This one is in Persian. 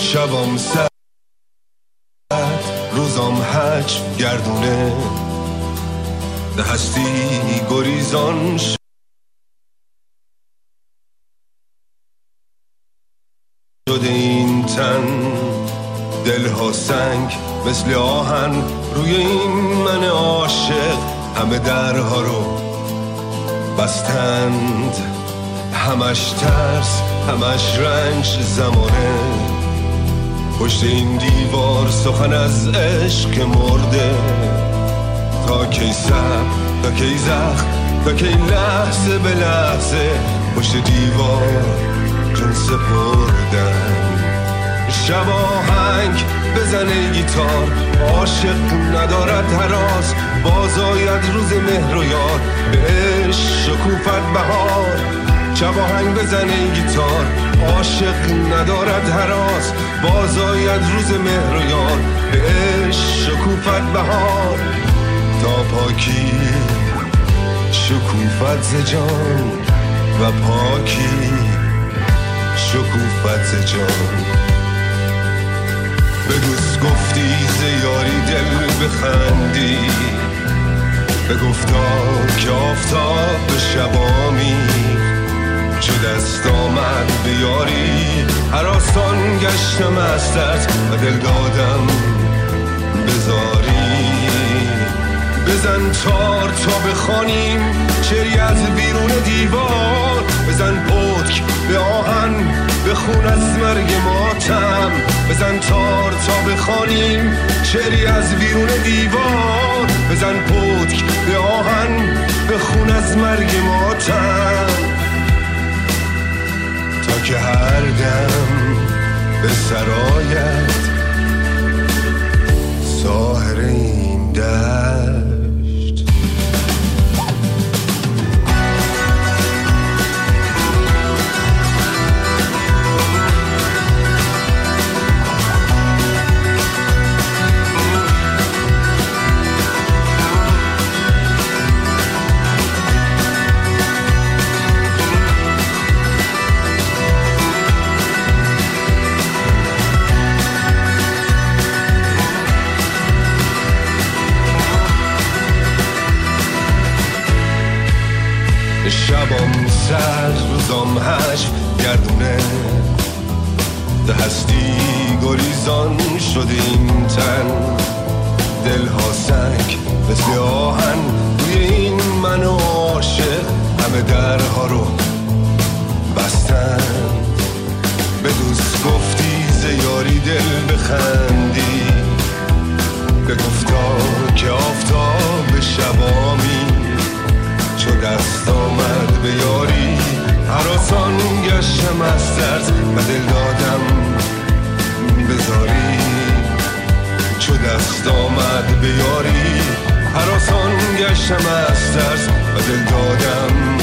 شبام سرد روزام هج گردونه ده هستی گریزان شده این تن دلها سنگ مثل آهن روی این من عاشق همه درها رو بستند همش ترس همش رنج زمانه پشت این دیوار سخن از عشق مرده تا کی صبر تا کی زخم تا کی لحظه به لحظه پشت دیوار جون سپردن شب آهنگ بزنه گیتار عاشق ندارد هراس باز آید روز مهر و یار به عشق شکوفت بهار شب آهنگ بزنه گیتار عاشق ندارد هراس باز آید روز مهر و یار به عشق شکوفت بهار تا پاکی شکوفت ز جان و پاکی شکوفت ز جان به دوست گفتی ز یاری دل بخندی به گفتا که آفتاب به شبامی چو دست آمد به یاری هراسان گشتم از دست و دل دادم بزاری بزن تار تا بخوانیم شعری از بیرون دیوار بزن پتک به آهن بخون از مرگ ماتم بزن تار تا بخوانیم شعری از بیرون دیوار بزن پتک به آهن بخون از مرگ ماتم تا که هر دم به سرایت ساحر این دشت شبام سرد روزام هجو گردونه ده هستی گریزان شده این تن دلها سنگ مثل آهن روی این من عاشق همه درها رو بستن به دوست گفتی ز یاری دل بخندی به گفتا که آفتاب به شبامی چو دست آمد به یاری هراسان گشتم از ترس و دل دادم بزاری چو دست آمد به یاری هراسان گشتم از ترس و دل دادم